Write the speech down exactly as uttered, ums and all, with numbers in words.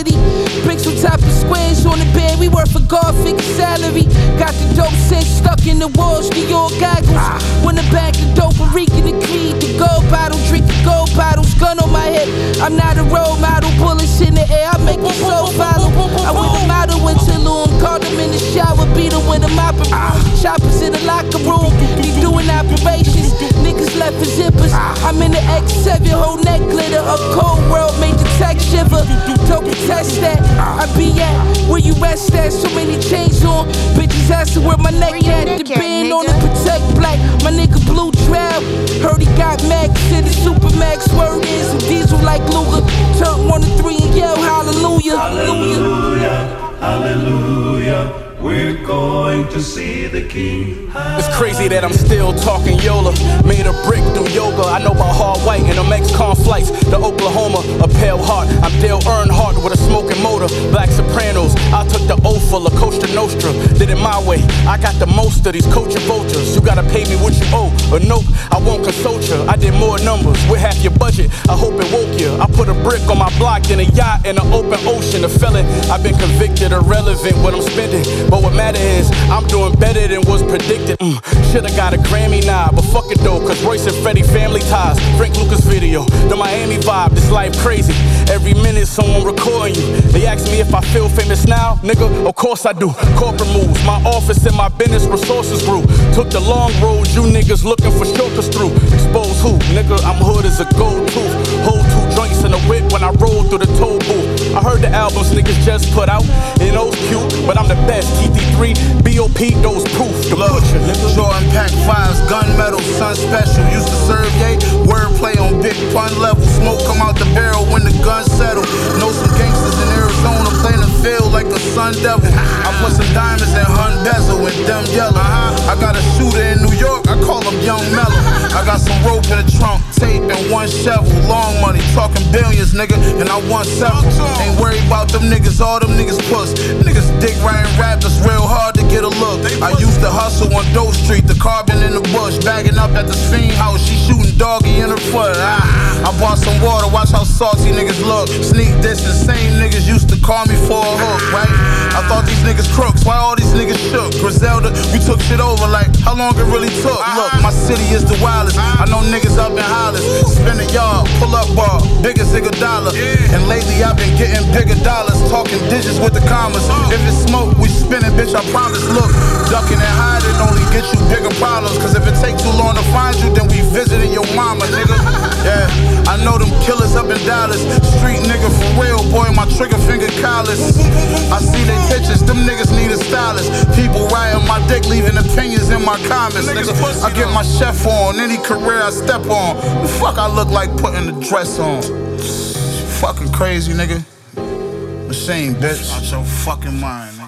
reality. Bricks on top of squares on the bed, we work for God figure salary. Got the dope sense stuck in the walls, New York goggles. When the bag the dope, I'm reeking the creed. The gold bottle, drinking gold bottles, gun on my head. I'm not a role model, bullets in the air, I make you so follow. I wear the model into loom, called him in the shower, beat him with a mop and broom. Choppers in the locker room, he doing operations. Niggas left for zippers. I'm in the X seven, whole neck glitter. A cold world made the tech shiver. Don't contest that. I be at where you rest at. So many chains on, bitches asking where my neck at. The band on the protect black. My nigga Blue Trail. Heard he got Max in the Supermax. Word is I'm diesel like Luger. Turn one to three and yell hallelujah. Hallelujah, hallelujah. We're going to see the King. It's crazy that I'm still talking Yola. Made a brick do yoga. I know about hard white and them ex-con flights. The Oklahoma, a pale heart. I'm Dale Earnhardt with a smoking motor. Black Sopranos. I took the O for La Costa Nostra. Did it my way. I got the most of these coaching vultures. You gotta pay me what you owe. Or nope, I won't consult you. I did more numbers with half your budget. I hope it woke you. I put a brick on my block in a yacht in the open ocean. A felon. I've been convicted, irrelevant what I'm spending. But what matter is, I'm doing better than was predicted. Mm, Should've got a Grammy nod, but fuck it though, cause Royce and Freddie family ties. Frank Lucas video, the Miami vibe, this life crazy. Every minute someone recording you. They ask me if I feel famous now, nigga, of course I do. Corporate moves, my office and my business resources grew. Took the long road, you niggas looking for shortcuts through. Expose who, nigga, I'm hood as a gold tooth. Hold two joints in a whip when I roll through the toll booth. I heard the albums niggas just put out, and those cute, but I'm the best. T D three, B O P, those proof. The Look, butcher, nigga. Jordan Pack fives, gun metal, sun special. Used to serve yay, wordplay on big pun level. Smoke come out the barrel when the gun settle. Know some gangsters in Arizona playing the field like a sun devil. I put some diamonds in hun bezel with them yellow. I got a shooter in New York, I call him Young Mellow. I got some rope in the trunk, tape and one shovel. Long money, talking billions, nigga, and I want several. Ain't worried about them niggas, all them niggas puss. Niggas dick writing rap, that's real hard to get a look. I used to hustle on Doe Street, the carbon in the bush. Bagging up at the fiend house, she shooting doggy in her foot. Ah, I bought some water, watch how salty niggas look. Sneak this, the same niggas used to call me for a hook, right? I thought these niggas crooks, why all these niggas shook? Griselda, we took shit over like how long it really took. Look, my city is the wildest, I know niggas up in Hollis. Spin a yard, pull up bar, bigger zigga dollar. And lately I've been getting bigger dollars, talking digits with the commas. If it's smoke, we spinning, bitch, I promise. Look, ducking and hiding only get you bigger problems. Cause if it take too long to find you, then we visiting your mama, nigga. Yeah, I know them killers up in Dallas. Street nigga for real, boy, my trigger finger callous. I see they pictures, them niggas need a stylist. People riding my dick, leaving opinions in my comments, nigga. I get my chef on, any career I step on. The fuck I look like putting the dress on? Fucking crazy, nigga. Machine, bitch. Out your fucking mind, man.